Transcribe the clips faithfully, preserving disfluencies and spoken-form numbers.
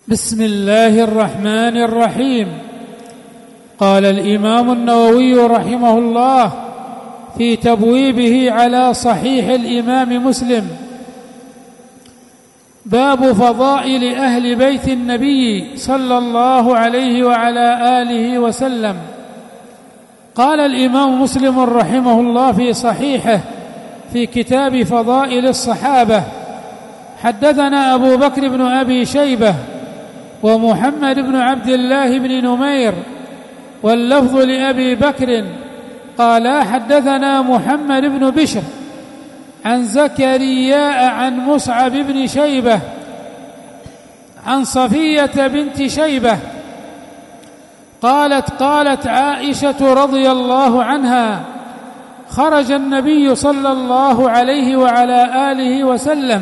بسم الله الرحمن الرحيم. قال الإمام النووي رحمه الله في تبويبه على صحيح الإمام مسلم: باب فضائل أهل بيت النبي صلى الله عليه وعلى آله وسلم. قال الإمام مسلم رحمه الله في صحيحه في كتاب فضائل الصحابة: حدثنا أبو بكر بن أبي شيبة ومحمد بن عبد الله بن نمير، واللفظ لأبي بكر، قال حدثنا محمد بن بشر عن زكرياء عن مصعب بن شيبة عن صفية بنت شيبة قالت قالت عائشة رضي الله عنها: خرج النبي صلى الله عليه وعلى آله وسلم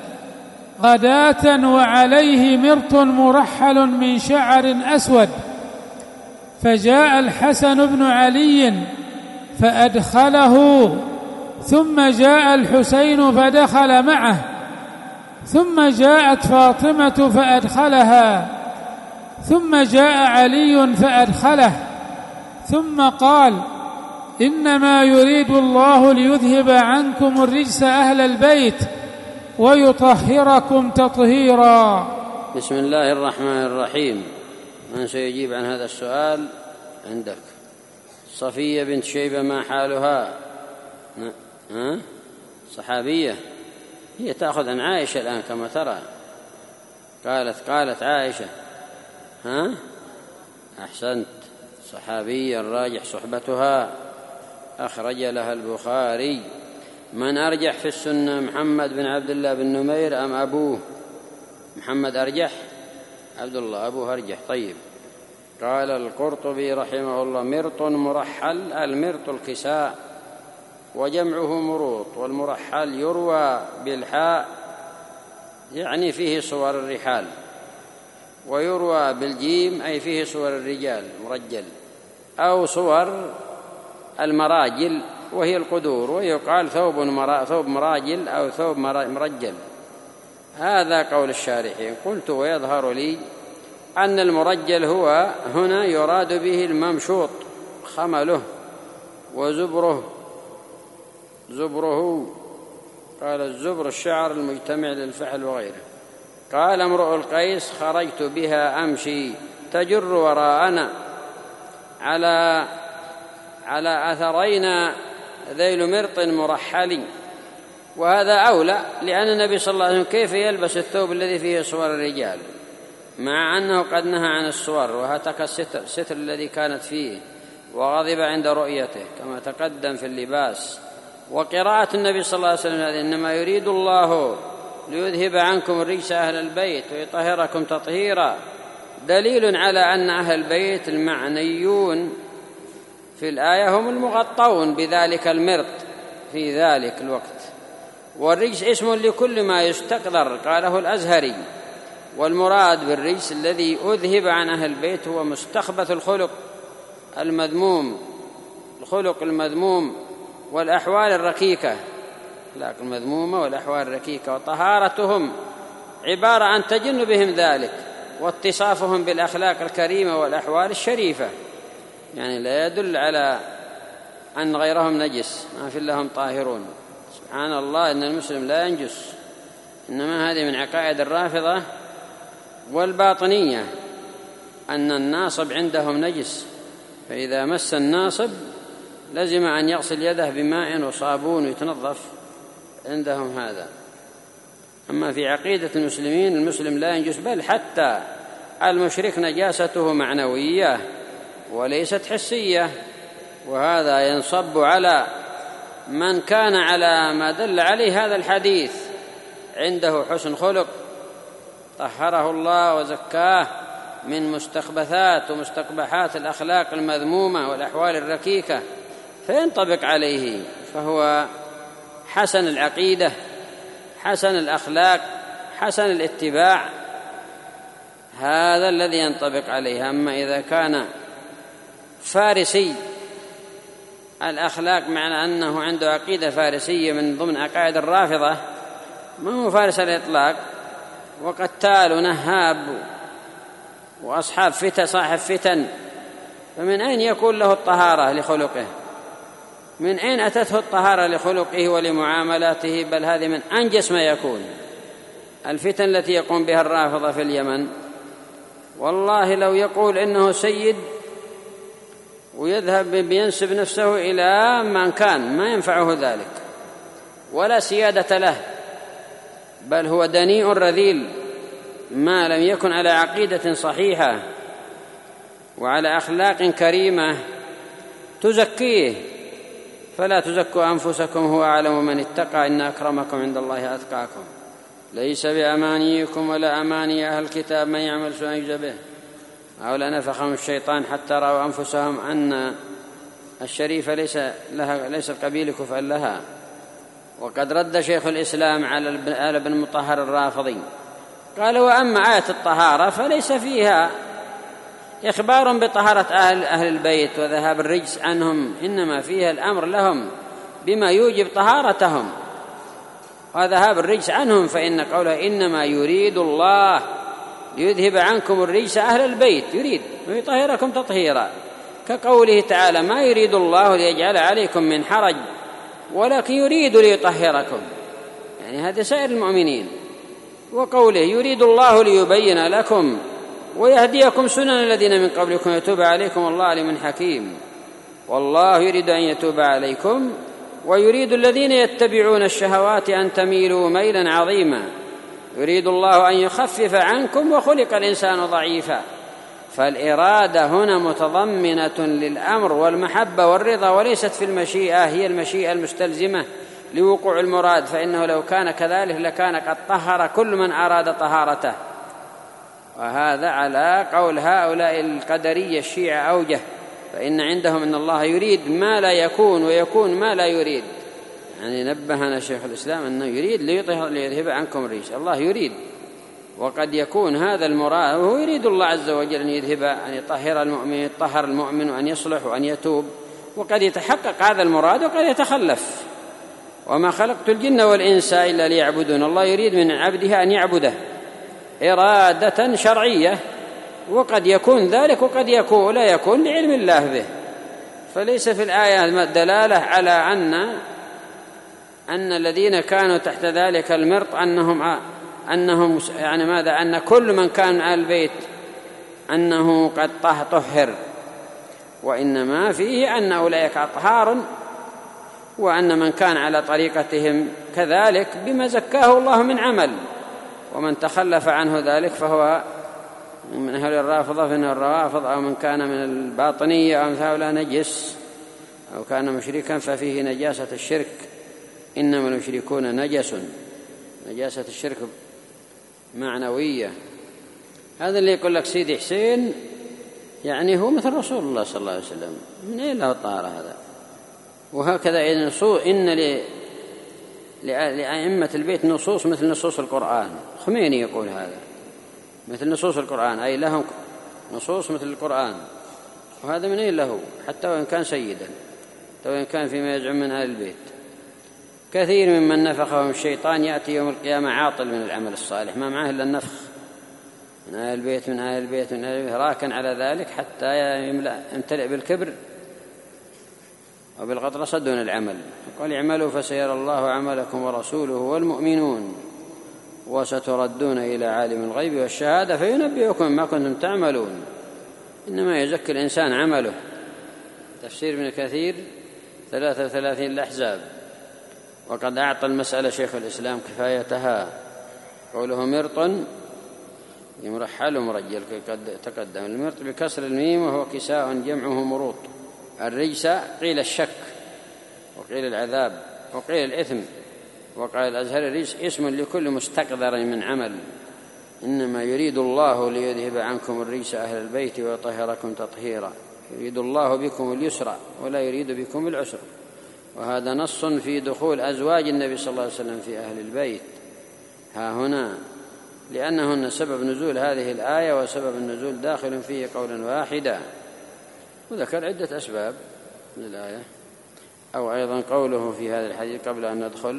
غداة وعليه مرط مرحل من شعر أسود، فجاء الحسن بن علي فأدخله، ثم جاء الحسين فدخل معه، ثم جاءت فاطمة فأدخلها، ثم جاء علي فأدخله، ثم قال: إنما يريد الله ليذهب عنكم الرجس أهل البيت ويطهركم تطهيرا. بسم الله الرحمن الرحيم. من سيجيب عن هذا السؤال؟ عندك صفية بنت شيبة، ما حالها؟ ها؟ صحابية، هي تأخذ عن عائشة الآن كما ترى. قالت قالت عائشة. ها؟ أحسنت، صحابية الراجح صحبتها، أخرج لها البخاري. من أرجح في السنة، محمد بن عبد الله بن نمير أم أبوه؟ محمد أرجح، عبد الله أبوه أرجح. طيب. قال القرطبي رحمه الله: مرط مرحل، المرط الكساء وجمعه مروط، والمرحل يروى بالحاء يعني فيه صور الرحال، ويروى بالجيم أي فيه صور الرجال مرجل، أو صور المراجل وهي القدور، ويقال ثوب ثوب مراجل أو ثوب مرجل. هذا قول الشارحين. قلت: ويظهر لي أن المرجل هو هنا يراد به الممشوط، خمله وزبره زبره قال الزبر الشعر المجتمع للفحل وغيره. قال امرؤ القيس: خرجت بها أمشي تجر وراءنا على على أثرينا ذيل مرط مرحل. وهذا أولى، لأن النبي صلى الله عليه وسلم كيف يلبس الثوب الذي فيه صور الرجال، مع أنه قد نهى عن الصور وهتك الستر, الستر الذي كانت فيه، وغضب عند رؤيته كما تقدم في اللباس. وقراءة النبي صلى الله عليه وسلم: إنما يريد الله ليذهب عنكم الرجس أهل البيت ويطهركم تطهيرا، دليل على أن أهل البيت المعنيون في الآية هم المغطون بذلك المرط في ذلك الوقت. والرجس اسم لكل ما يستقذر، قاله الأزهري. والمراد بالرجس الذي أذهب عن أهل البيت هو مستخبث الخلق المذموم، الخلق المذموم والأحوال الركيكة، الأخلاق المذمومة والأحوال الركيكة. وطهارتهم عبارة عن تجنبهم ذلك واتصافهم بالأخلاق الكريمة والأحوال الشريفة، يعني لا يدل على أن غيرهم نجس، ما في لهم طاهرون. سبحان الله، إن المسلم لا ينجس، إنما هذه من عقائد الرافضة والباطنية أن الناصب عندهم نجس، فإذا مس الناصب لزم أن يغسل يده بماء وصابون ويتنظف عندهم هذا. أما في عقيدة المسلمين، المسلم لا ينجس، بل حتى المشرك نجاسته معنوية وليست حسية. وهذا ينصب على من كان على ما دل عليه هذا الحديث، عنده حسن خلق طهره الله وزكاه من مستخبثات ومستقبحات الأخلاق المذمومة والأحوال الركيكة، فينطبق عليه، فهو حسن العقيدة، حسن الأخلاق، حسن الاتباع، هذا الذي ينطبق عليه. أما إذا كان فارسي الأخلاق، معنى أنه عنده عقيدة فارسية من ضمن عقائد الرافضة، ما هو فارس الإطلاق، وقتال ونهاب وأصحاب فتن، صاحب فتن، فمن أين يكون له الطهارة لخلقه؟ من أين أتته الطهارة لخلقه ولمعاملاته؟ بل هذه من أنجس ما يكون. الفتن التي يقوم بها الرافضة في اليمن، والله لو يقول إنه سيد ويذهب بينسب نفسه إلى من كان ما ينفعه ذلك ولا سيادة له، بل هو دنيء رذيل ما لم يكن على عقيدة صحيحة وعلى أخلاق كريمة تزكيه. فلا تزكوا أنفسكم هو أعلم من اتقى إن أكرمكم عند الله أتقاكم. ليس بأمانيكم ولا أماني أهل الكتاب من يعمل سوءا يجزى به أو لنفخهم الشيطان حتى رأوا أنفسهم أن الشريف ليس لها ليس القبيل كفءا لها. وقد رد شيخ الإسلام على آل بن مطهر الرافضي، قال: وأما آية الطهارة فليس فيها إخبار بطهارة أهل, أهل البيت وذهاب الرجس عنهم، إنما فيها الأمر لهم بما يوجب طهارتهم وذهاب الرجس عنهم. فإن قوله إنما يريد الله ليذهب عنكم الرجس أهل البيت، يريد ويطهركم تطهيرا، كقوله تعالى: ما يريد الله ليجعل عليكم من حرج ولكن يريد ليطهركم، يعني هذا سائر المؤمنين. وقوله يريد الله ليبين لكم ويهديكم سنن الذين من قبلكم يتوب عليكم والله عليم حكيم. والله يريد أن يتوب عليكم ويريد الذين يتبعون الشهوات أن تميلوا ميلا عظيما. يريد الله أن يخفف عنكم وخلق الإنسان ضعيفا. فالإرادة هنا متضمنة للأمر والمحبة والرضا، وليست في المشيئة هي المشيئة المستلزمة لوقوع المراد، فإنه لو كان كذلك لكان قد طهر كل من أراد طهارته. وهذا على قول هؤلاء القدرية الشيعة أوجه، فإن عندهم أن الله يريد ما لا يكون ويكون ما لا يريد. يعني نبهنا شيخ الإسلام أنه يريد ليذهب عنكم الرجس، الله يريد، وقد يكون هذا المراد وهو يريد الله عز وجل أن يذهب، أن يطهر المؤمن، يطهر المؤمن وأن يصلح وأن يتوب، وقد يتحقق هذا المراد وقد يتخلف. وما خلقت الجن والإنس إلا ليعبدون، الله يريد من عبده أن يعبده إرادة شرعية، وقد يكون ذلك وقد يكون لا يكون لعلم الله به. فليس في الآية دلالة على أن أن الذين كانوا تحت ذلك المرط أنهم أنهم يعني ماذا أن كل من كان آل البيت أنه قد طهر، وإنما فيه أن أولئك أطهار، وأن من كان على طريقتهم كذلك بما زكاه الله من عمل، ومن تخلف عنه ذلك فهو من أهل الرافضة فإنه الروافض، أو من كان من الباطنية أو من هؤلاء نجس أو كان مشركا ففيه نجاسة الشرك. إنما المشركون نجس، نجاسة الشرك معنوية. هذا اللي يقول لك سيدي حسين يعني هو مثل رسول الله صلى الله عليه وسلم، من أين له الطهارة هذا؟ وهكذا إن لأئمة البيت نصوص مثل نصوص القرآن. خميني يقول هذا مثل نصوص القرآن، أي لهم نصوص مثل القرآن، وهذا من أين له؟ حتى وإن كان سيدا، حتى وإن كان فيما يزعم من آل البيت. كثير ممن نفخهم الشيطان يأتي يوم القيامة عاطل من العمل الصالح، ما معه إلا النفخ من آل البيت من آل البيت من آل البيت، راكن على ذلك حتى يمتلئ بالكبر وبالغطرسة دون العمل. قال: اعملوا فسيرى الله عملكم ورسوله والمؤمنون وستردون إلى عالم الغيب والشهادة فينبئكم ما كنتم تعملون. إنما يزكي الإنسان عمله. تفسير ابن كثير ثلاثة وثلاثين الأحزاب. وقد أعطى المسألة شيخ الإسلام كفايتها، قوله مرط يمرحل مرجل قد تقدم. المرط بكسر الميم وهو كساء جمعه مروط. الرجس قيل الشك وقيل العذاب وقيل الإثم، وقال الأزهر الرجس اسم لكل مستقذر من عمل. إنما يريد الله ليذهب عنكم الرجس أهل البيت ويطهركم تطهيرا. يريد الله بكم اليسر ولا يريد بكم العسر. وهذا نص في دخول أزواج النبي صلى الله عليه وسلم في أهل البيت ها هنا، لأنهن سبب نزول هذه الآية، وسبب النزول داخل فيه قولا واحدا. وذكر عدة أسباب من الآية. أو أيضا قوله في هذا الحديث قبل أن ندخل،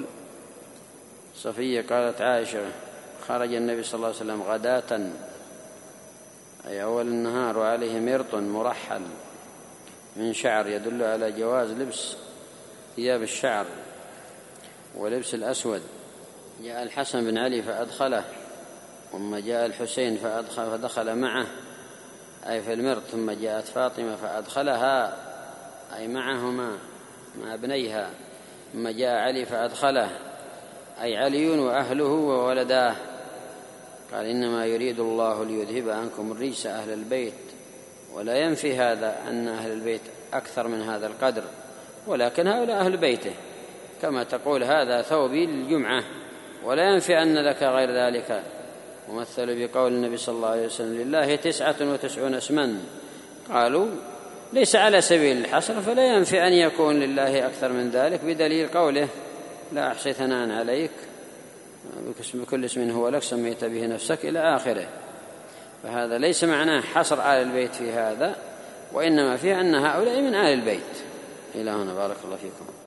صفية قالت عائشة: خرج النبي صلى الله عليه وسلم غداة أي أول النهار وعليه مرط مرحل من شعر يدل على جواز لبس ثياب الشعر ولبس الأسود. جاء الحسن بن علي فأدخله، ثم جاء الحسين فأدخل فدخل معه أي في المرط، ثم جاءت فاطمة فأدخلها أي معهما مع ابنيها، ثم جاء علي فأدخله أي علي وأهله وولداه. قال إنما يريد الله ليذهب عنكم الرجس أهل البيت، ولا ينفي هذا أن أهل البيت أكثر من هذا القدر، ولكن هؤلاء أهل بيته، كما تقول هذا ثوبي للجمعة، ولا ينفي أن لك غير ذلك. ومثل بقول النبي صلى الله عليه وسلم لله تسعة وتسعون اسما، قالوا ليس على سبيل الحصر، فلا ينفي أن يكون لله أكثر من ذلك، بدليل قوله لا أحصي ثناء عليك بكل اسم هو لك سميت به نفسك إلى آخره. فهذا ليس معناه حصر آل البيت في هذا، وإنما فيه أن هؤلاء من آل البيت. إلى هنا بارك الله فيكم.